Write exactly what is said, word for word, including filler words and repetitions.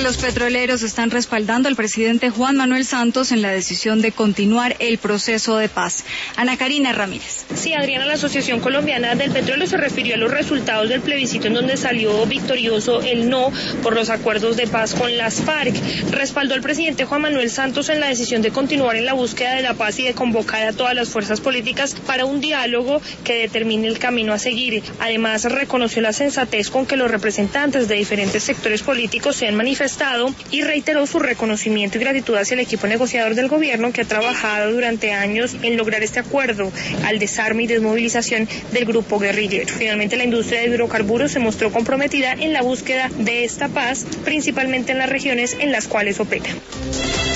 Los petroleros están respaldando al presidente Juan Manuel Santos en la decisión de continuar el proceso de paz. Ana Karina Ramírez. Sí, Adriana, la Asociación Colombiana del Petróleo se refirió a los resultados del plebiscito en donde salió victorioso el no por los acuerdos de paz con las FARC. Respaldó al presidente Juan Manuel Santos en la decisión de continuar en la búsqueda de la paz y de convocar a todas las fuerzas políticas para un diálogo que determine el camino a seguir. Además, reconoció la sensatez con que los representantes de diferentes sectores políticos se han manifestado y reiteró su reconocimiento y gratitud hacia el equipo negociador del gobierno que ha trabajado durante años en lograr este acuerdo al desarme y desmovilización del grupo guerrillero. Finalmente, la industria de hidrocarburos se mostró comprometida en la búsqueda de esta paz, principalmente en las regiones en las cuales opera.